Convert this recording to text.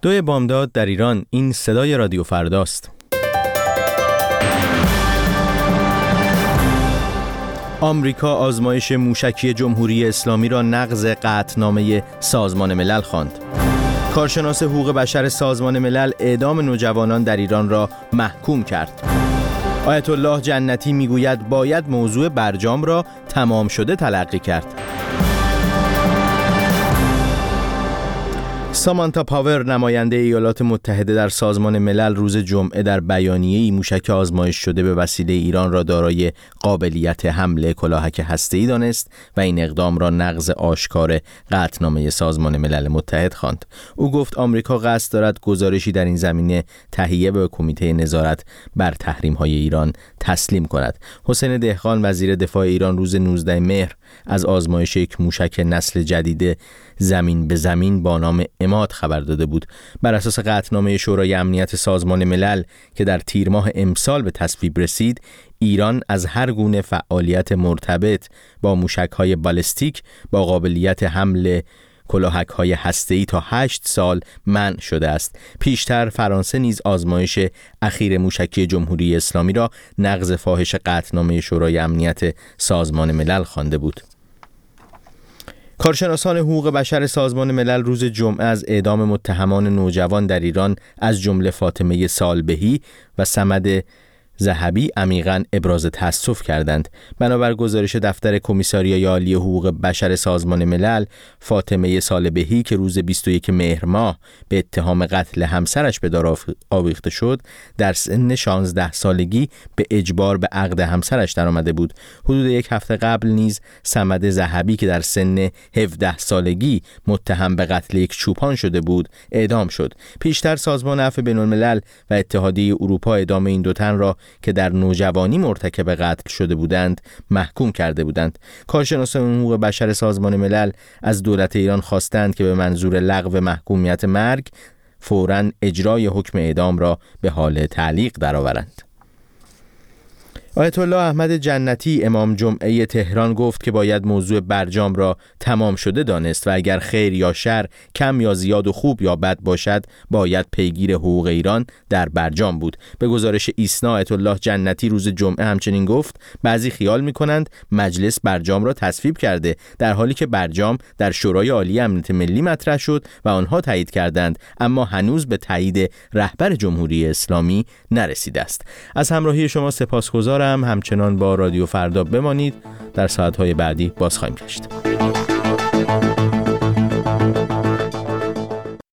2 بامداد در ایران. این صدای رادیو فرداست. آمریکا آزمایش موشکی جمهوری اسلامی را نقض قطعنامه سازمان ملل خواند. کارشناس حقوق بشر سازمان ملل اعدام نوجوانان در ایران را محکوم کرد. آیت الله جنتی میگوید باید موضوع برجام را تمام شده تلقی کرد. سامانتا پاور، نماینده ایالات متحده در سازمان ملل، روز جمعه در بیانیه‌ای موشک آزمایش شده به وسیله ایران را دارای قابلیت حمله کلاهک هسته‌ای دانست و این اقدام را نقض آشکار قطعنامه سازمان ملل متحد خواند. او گفت آمریکا قصد دارد گزارشی در این زمینه تهیه به کمیته نظارت بر تحریم‌های ایران تسلیم کند. حسین دهقان، وزیر دفاع ایران، روز 19 مهر از آزمایش یک موشک نسل جدید زمین به زمین با نام عماد خبر داده بود. بر اساس قطعنامه شورای امنیت سازمان ملل که در تیر ماه امسال به تصویب رسید، ایران از هر گونه فعالیت مرتبط با موشک‌های بالستیک با قابلیت حمل کلاهک‌های هسته‌ای تا 8 سال منع شده است. پیشتر فرانسه نیز آزمایش اخیر موشکی جمهوری اسلامی را نقض فاحش قطعنامه شورای امنیت سازمان ملل خوانده بود. کارشناسان حقوق بشر سازمان ملل روز جمعه از اعدام متهمان نوجوان در ایران از جمله فاطمه سالبهی و صمد ذهبی عمیقاً ابراز تأسف کردند. بنابر گزارش دفتر کمیساریای عالی حقوق بشر سازمان ملل، فاطمه سالبهی که روز 21 مهر ماه به اتهام قتل همسرش به دار آویخته شد، در سن 16 سالگی به اجبار به عقد همسرش درآمده بود. حدود 1 هفته قبل نیز صمد ذهبی که در سن 17 سالگی متهم به قتل یک چوپان شده بود، اعدام شد. پیشتر سازمان عفو بین‌الملل و اتحادیه اروپا اعدام این 2 تن را که در نوجوانی مرتکب قتل شده بودند محکوم کرده بودند. کارشناسان حقوق بشر سازمان ملل از دولت ایران خواستند که به منظور لغو محکومیت مرگ فوراً اجرای حکم اعدام را به حال تعلیق درآورند. آیت الله احمد جنتی، امام جمعه تهران، گفت که باید موضوع برجام را تمام شده دانست و اگر خیر یا شر، کم یا زیاد و خوب یا بد باشد، باید پیگیر حقوق ایران در برجام بود. به گزارش ایسنا، آیت الله جنتی روز جمعه همچنین گفت بعضی خیال می‌کنند مجلس برجام را تصویب کرده، در حالی که برجام در شورای عالی امنیت ملی مطرح شد و آنها تایید کردند، اما هنوز به تایید رهبر جمهوری اسلامی نرسیده است. از همراهی شما سپاسگزارم. همچنان با رادیو فردا بمانید. در ساعت‌های بعدی باز خواهیم گشت.